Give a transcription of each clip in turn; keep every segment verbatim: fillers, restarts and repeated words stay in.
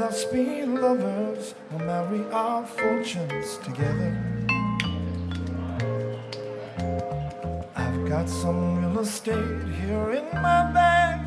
must be lovers, we'll marry our fortunes together. I've got some real estate here in my bag,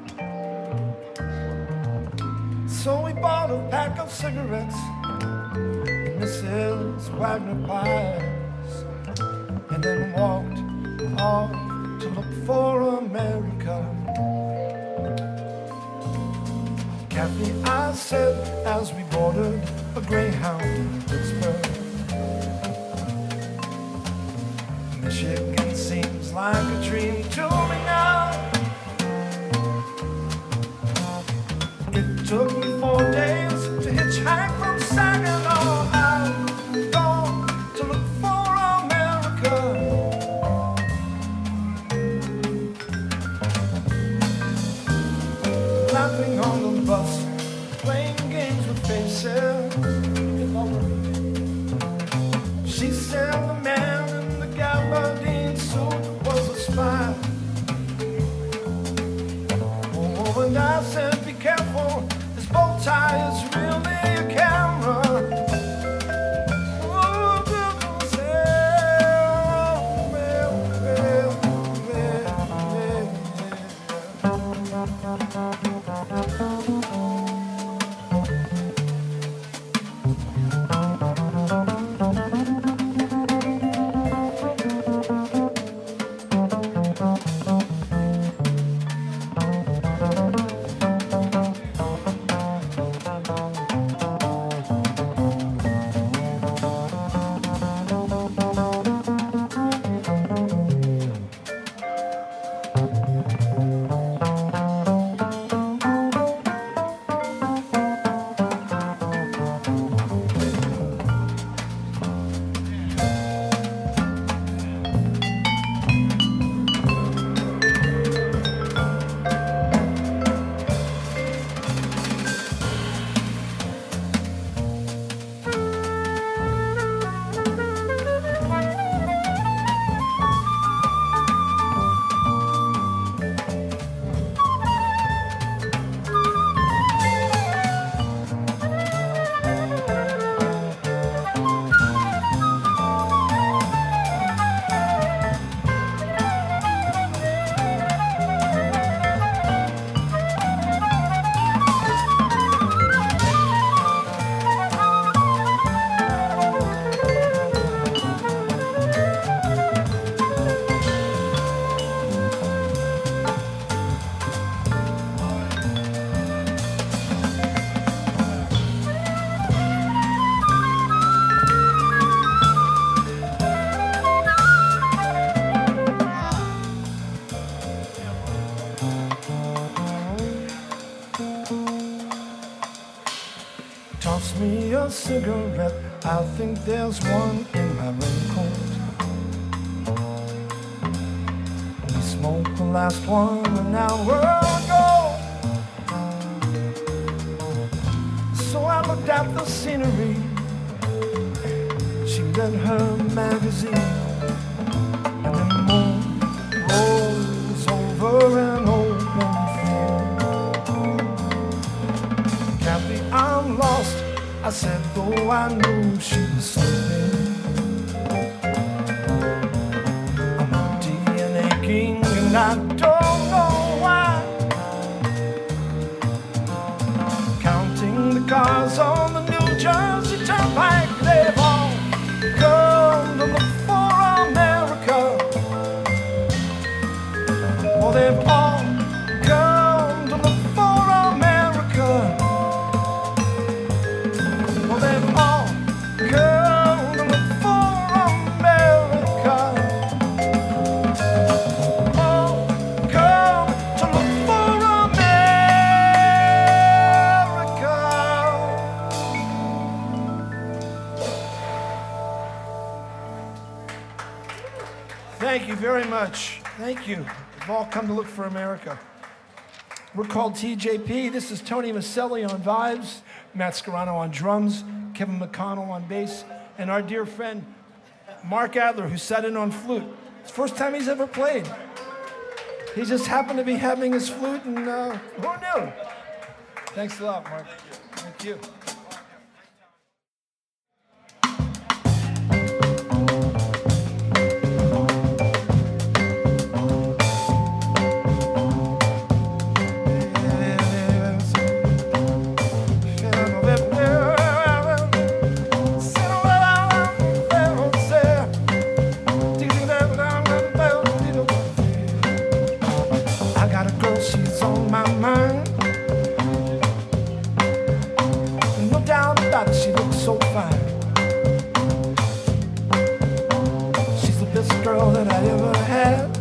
so we bought a pack of cigarettes and Missus Wagner pies, and then walked off to look for America. Kathy, I said as we boarded a Greyhound in Pittsburgh, Michigan seems like a dream to me now. It took me four days to hitchhike from Saginaw. I've gone to look for America. Laughing on the bus, playing games with faces. She said the man in the gabardine suit was a spy. Oh, and I said, be careful, his bow tie is really a camera. Oh, people say, oh, well, well, toss me a cigarette, I think there's one in my raincoat. We smoked the last one an hour ago. So I looked at the scenery, she read her magazine, and the moon rolls over an open field. Kathy, I'm lost, I said, though I knew she was sleeping. I'm empty and aching, and I don't know why. Counting the cars on the New Jersey Turnpike, they've all come to look for America. Well, they've all come to look for America. They've all come to look for America. All come to look for America. Thank you very much. Thank you. We've all come to look for America. We're called T J P. This is Tony Maselli on vibes, Matt Scarano on drums, Kevin McConnell on bass, and our dear friend Mark Adler, who sat in on flute. It's the first time he's ever played. He just happened to be having his flute, and uh, who knew? Thanks a lot, Mark. Thank you. I got a girl, she's on my mind. No doubt about it, she looks so fine. She's the best girl that I ever had.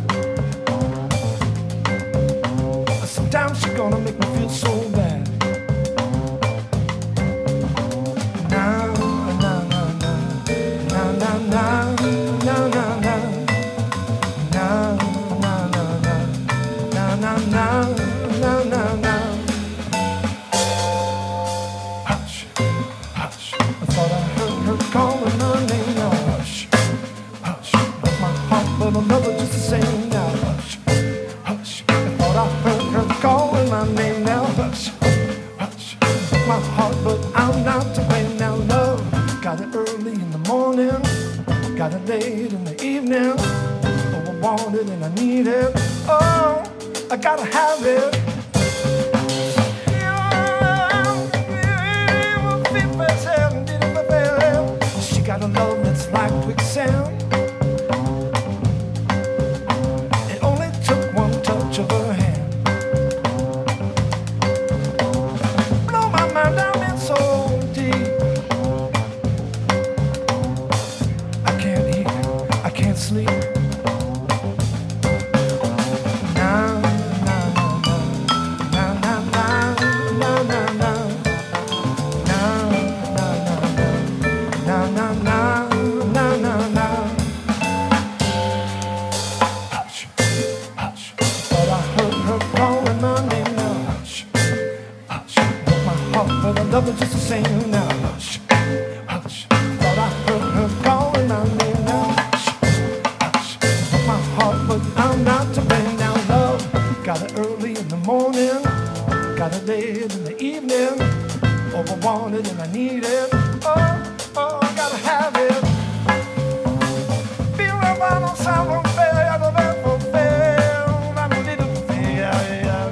Sometimes she's gonna make me feel so bad. Now, now, now, now, now, now, now, now, now, now. Now, now, now, now, now, now, now, now, now. Hush, hush. I thought I heard her calling my name. Now hush, hush. Broke my heart, but I'll love her just the same. Now hush, hush. I thought I heard her calling my name. Now hush, hush. Broke my heart, but I'm not to blame. Now love, got it early in the morning, got it late in the evening. Oh, I want it and I need it. Oh, I gotta have it. She got a love that's like quicksand. It only took one touch of her hand. Blow my mind down in so deep. I can't eat, I can't sleep. Now, now, now, now, now, now, now, now. Now, now, now, now, now, now, now. Hush, hush. Thought I heard her calling my name. Now hush, hush. Broke my heart, but I love her just the same. Now hush, hush. Thought I heard her calling my name. Now hush, hush. Broke my heart, but I'm not to blame. Now love, got it early in the morning, got it late in the evening. Oh, I want it and I need it. Oh, oh, I gotta have it. Be around on someone fair, I don't ever fail. I'm a little fair, yeah,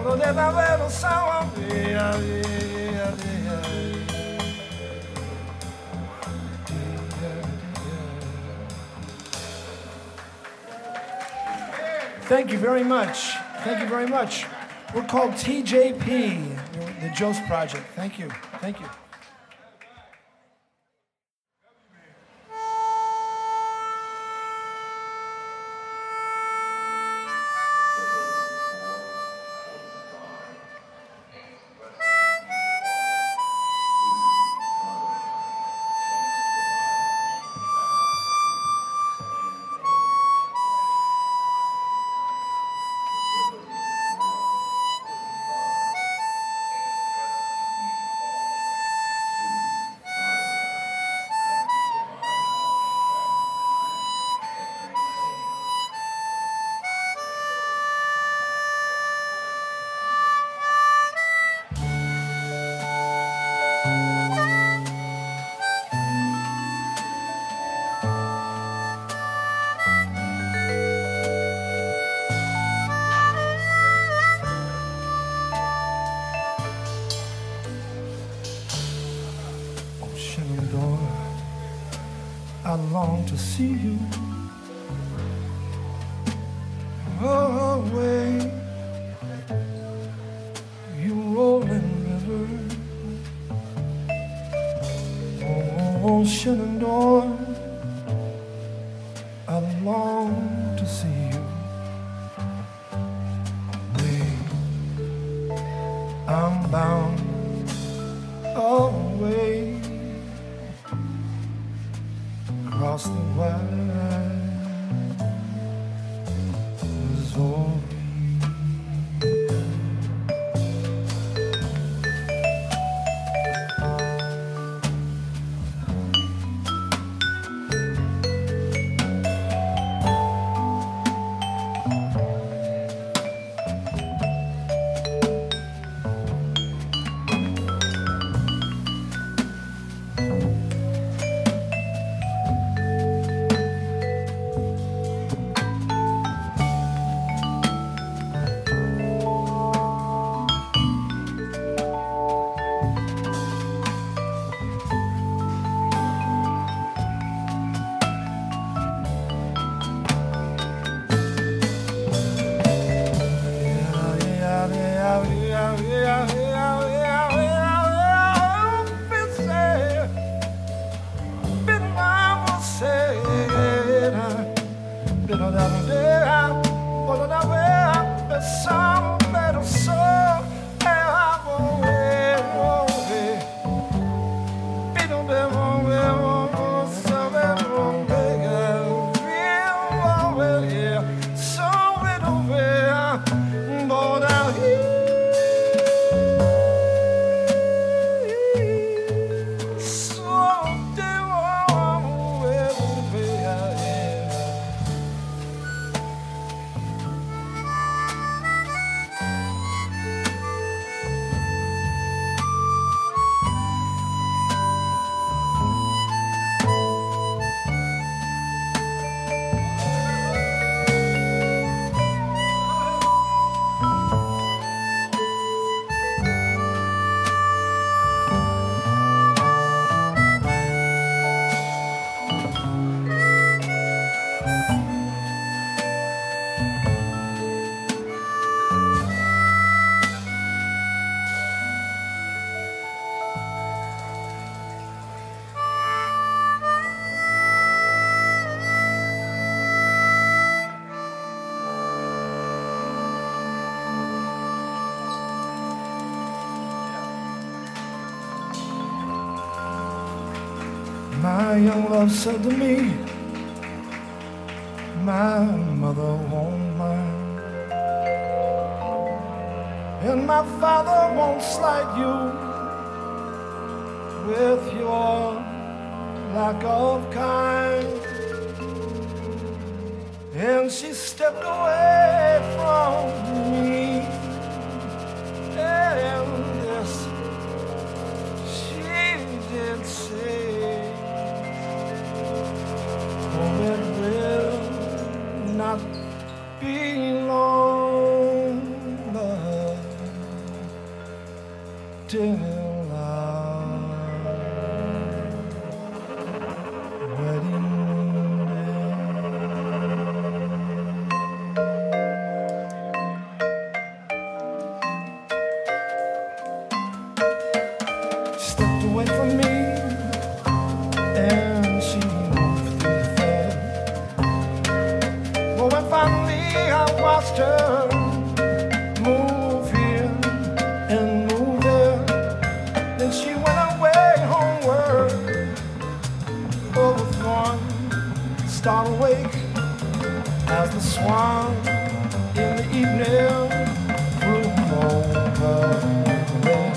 Thank you very much. Thank you very much. We're called T J P, the Jost Project. Thank you. Thank you. I long to see you away, you rolling river, oh, Shenandoah, I long to see you away, I'm bound away across the wide Missouri. My young love said to me, my mother won't mind, and my father won't slight you with your lack of kind. And she stepped away from me, and this she did say, oh, it will not be long, but till our wedding day. She stepped away from me and she moved through the fair. Well, when finally I watched her move here and move there, then she went away homeward, overthrown, star awake as the swan in the evening flew over the lake.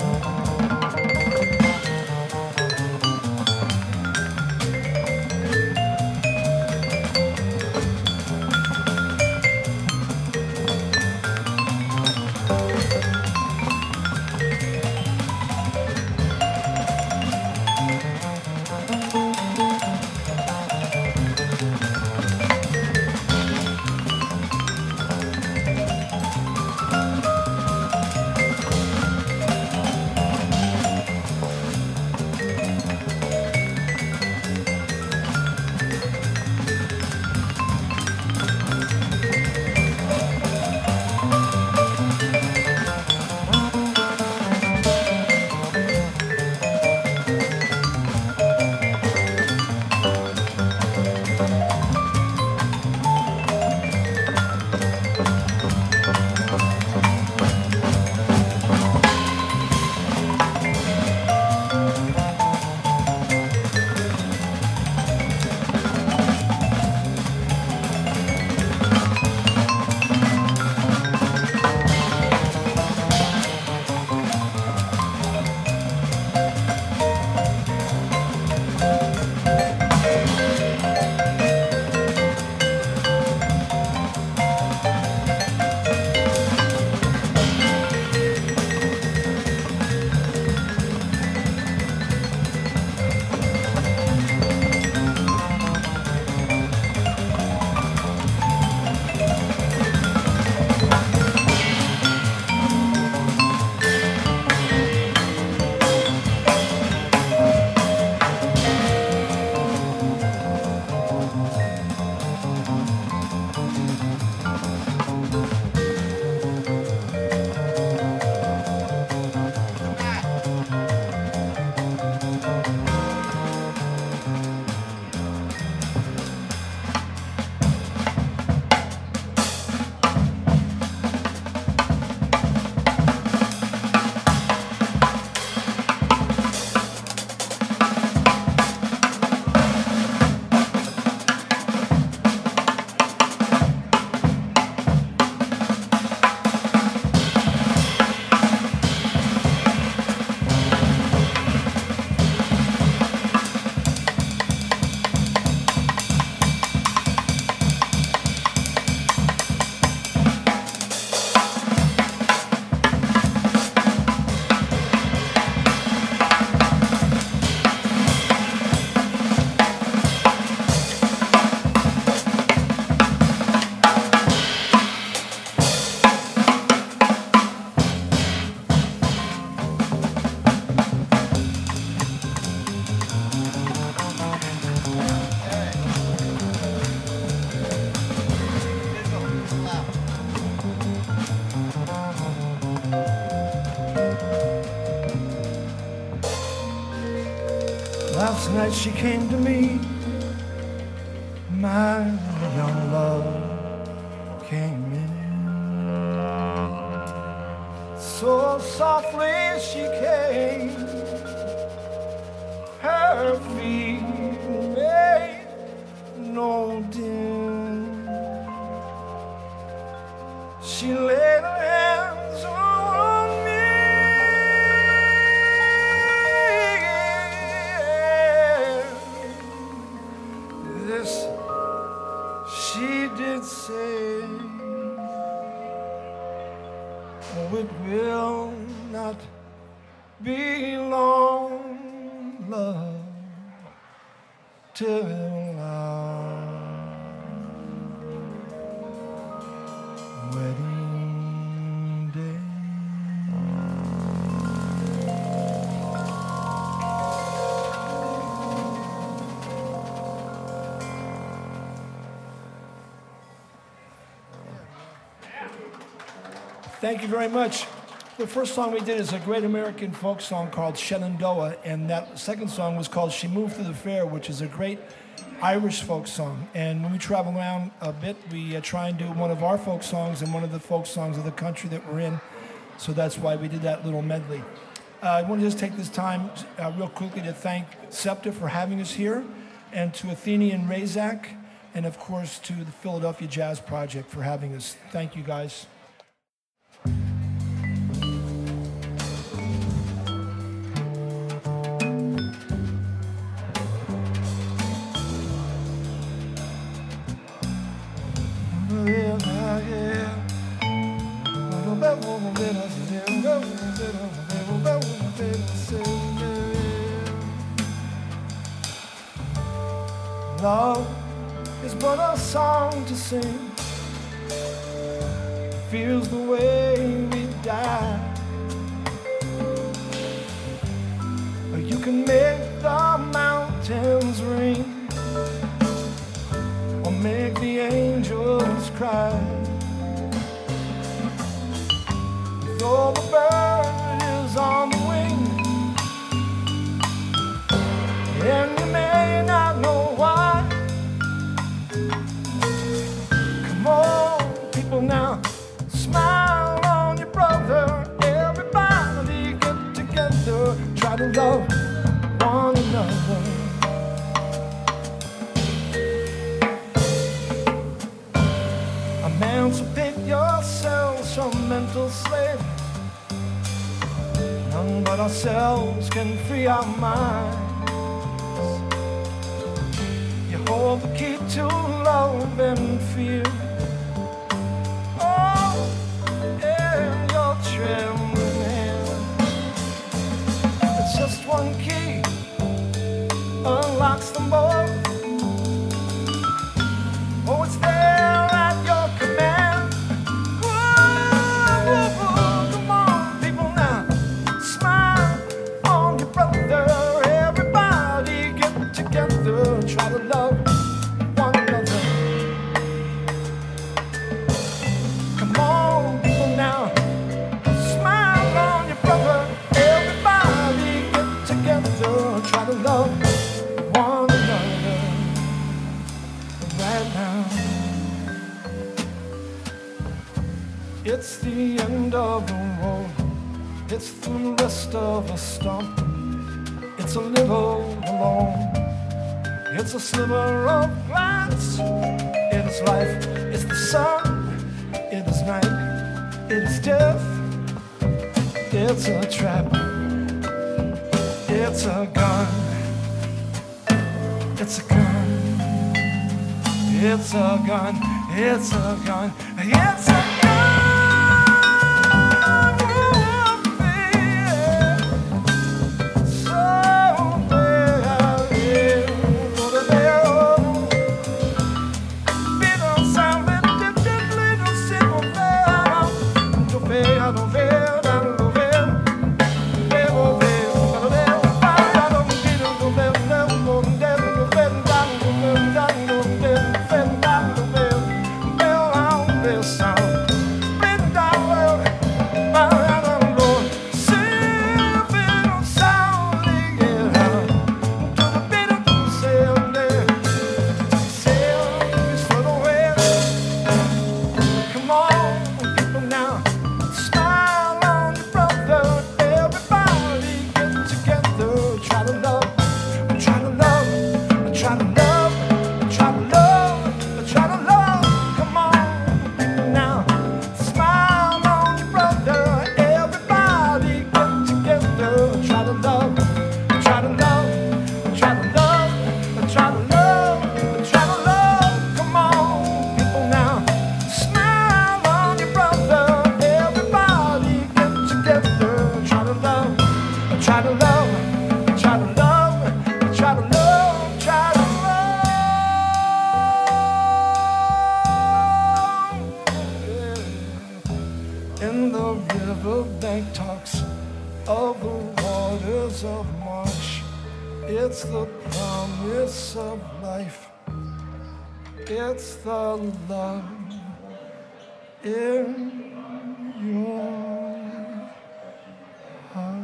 Last night she came to me, my young love came in. So softly she came, her feet made no din. She laid her hands on me. This she did say, oh, it will not be long, love, till our wedding day. Thank you very much. The first song we did is a great American folk song called Shenandoah, and that second song was called She Moved to the Fair, which is a great Irish folk song. And when we travel around a bit, we uh, try and do one of our folk songs and one of the folk songs of the country that we're in. So that's why we did that little medley. Uh, I want to just take this time uh, real quickly to thank SEPTA for having us here, and to Athenian Razak, and of course to the Philadelphia Jazz Project for having us. Thank you, guys. Love is but a song to sing, feels the way we die. You can make the mountains ring, or make the angels cry. Though the bird is on the wing, and you may not know why. Come on, people, now smile on your brother. Everybody get together, try to love one another. Emancipate yourselves from mental slavery. None but ourselves can free our minds. You hold the key to love and fear. Oh, yeah, your trembling hand. It's just one key unlocks them both. Oh, it's there at your command. Whoa, whoa, whoa, come on, people, now smile on your brother. Everybody get together, try to love one another. Come on, people, now smile on your brother. Everybody get together, try to love one another right now. It's the end of the road, it's the rest of a stump. It's a little alone, it's a sliver of glass. It is life, it's the sun, it is night, it is death. It's a trap, it's a gun, it's a gun, it's a gun, it's a gun, it's a gun. It's the promise of life. It's the love in your heart.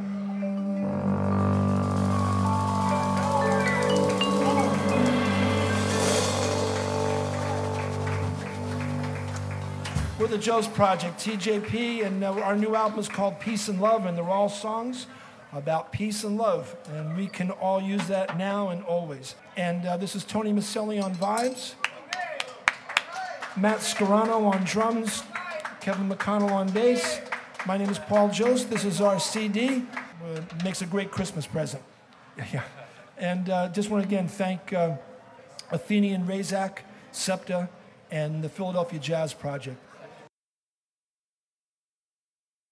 We're the Joe's Project, T J P, and uh, our new album is called Peace and Love, and they're all songs about peace and love, and we can all use that now and always. And uh, this is Tony Maselli on vibes, Matt Scarano on drums, Kevin McConnell on bass. My name is Paul Jost. This is our C D. Uh, makes a great Christmas present. Yeah. And uh, just want to again thank uh, Athenian Razak, SEPTA, and the Philadelphia Jazz Project.